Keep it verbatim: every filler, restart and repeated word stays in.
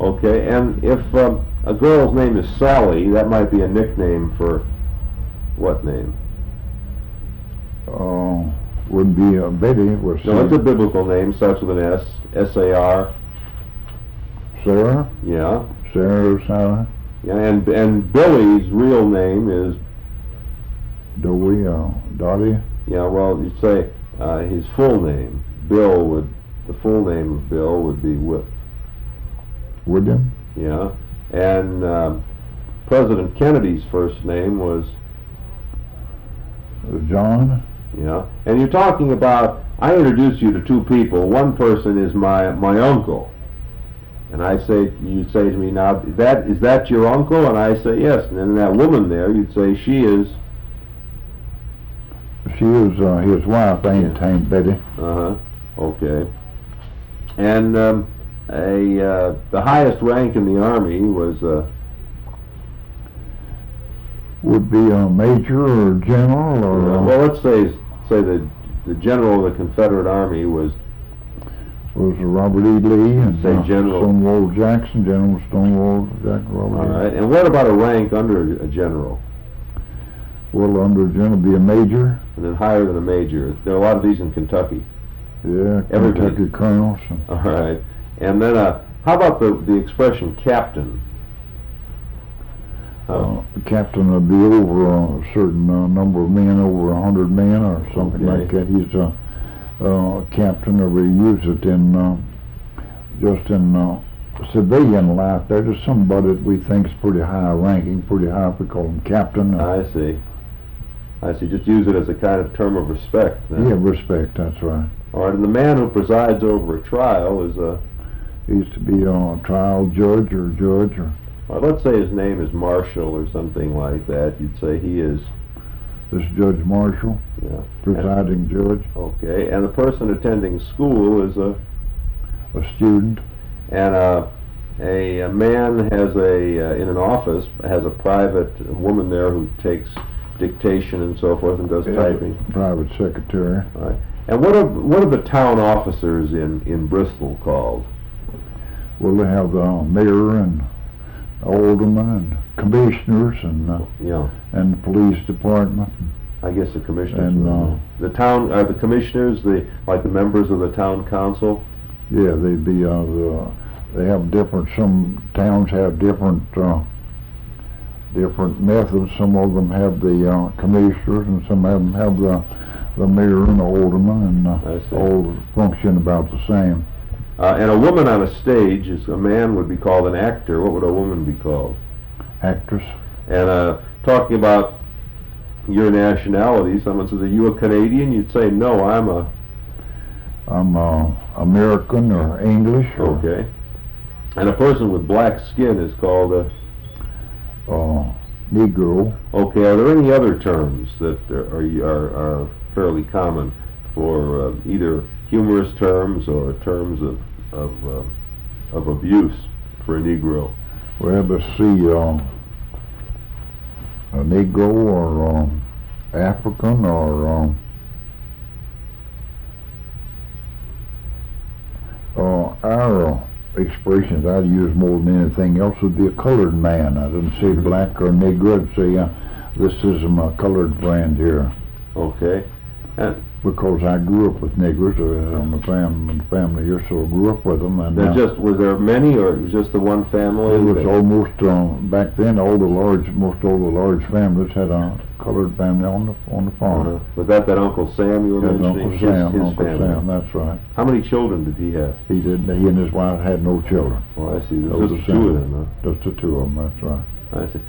Okay, and if um, a girl's name is Sally, that might be a nickname for what name? Uh, would be uh, Betty. Was No, it's a biblical name, starts with an S, S A R. Sarah? Yeah. Sarah or Sarah? Yeah, and, and Billy's real name is? Dewey, uh, Dottie? Yeah, well, you'd say uh, his full name. Bill would, the full name of Bill would be Whip. William? Yeah, and um, President Kennedy's first name was? Uh, John? Yeah, and you're talking about, I introduce you to two people. One person is my, my uncle. And I say, you say to me, now, that, is that your uncle? And I say, yes. And then that woman there, you'd say, she is? She is uh, his wife, ain't Yeah. Aunt Betty. Uh-huh, okay. And um, a, uh, the highest rank in the Army was? Uh, Would be a major or general or? uh, well, let's say, say the, the general of the Confederate Army was? Was Robert E. Lee and Say uh, General. Stonewall Jackson, General Stonewall Jackson, Robert All E. right, and what about a rank under a general? Well, under general be a major. And then higher than a major. There are a lot of these in Kentucky. Yeah, Everybody. Kentucky colonels. And All right, and then uh, how about the, the expression captain? Uh, the captain would be over a certain uh, number of men, over a hundred men or something Okay. like that. He's a uh, captain, or we use it in uh, just in uh, civilian life. There's just somebody that we think is pretty high ranking, pretty high. We call him captain. Uh, I see. I see. Just use it as a kind of term of respect. Then. yeah, respect. That's right. All right, and the man who presides over a trial is a? He used to be a trial judge or judge or. Well, let's say his name is Marshall or something like that. You'd say he is? This Judge Marshall, Yeah. presiding judge, Okay, and the person attending school is a? a student. And uh, a, a man has a, uh, in an office, has a private woman there who takes dictation and so forth and does Yeah, typing. Private secretary. All right. And what are, what are the town officers in, in Bristol called? Well, they have the mayor and aldermen and commissioners and uh, Yeah, and the police department. I guess the commissioners. And, would uh, know. The town, are the commissioners, the, like the members of the town council? Yeah, they'd be uh, the, they have different. Some towns have different uh, different methods. Some of them have the uh, commissioners, and some of them have the the mayor and the alderman, and uh, I see. all function about the same. Uh, and a woman on a stage, is a man would be called an actor. What would a woman be called? Actress. And uh, talking about your nationality, someone says, are you a Canadian? You'd say, no, I'm a... I'm uh, American or English. Or, Okay. And a person with black skin is called a... Uh, Negro. Okay, are there any other terms that are, are, are fairly common for uh, either humorous terms or terms of, of, uh, of abuse for a Negro? Well, let's see, uh, a Negro or um, African or um, uh, our uh, expressions I'd use more than anything else would be a colored man. I didn't say black or Negro. I'd say uh, this is my colored friend here. Okay. And Because I grew up with Negroes uh, on the fam- the family here, so I grew up with them. And there uh, just, was there many, or it was just the one family? it was that- almost, uh, back then, all the large, most all the large families had a colored family on the on the farm. Uh, was that that Uncle Sam you were Had mentioning? Uncle Sam, his, his Uncle family. Sam, that's right. How many children did he have? He did. He and his wife had no children. Oh, I see. Those There's are just two of Sam. them, Just the two of them. That's right. huh? I see.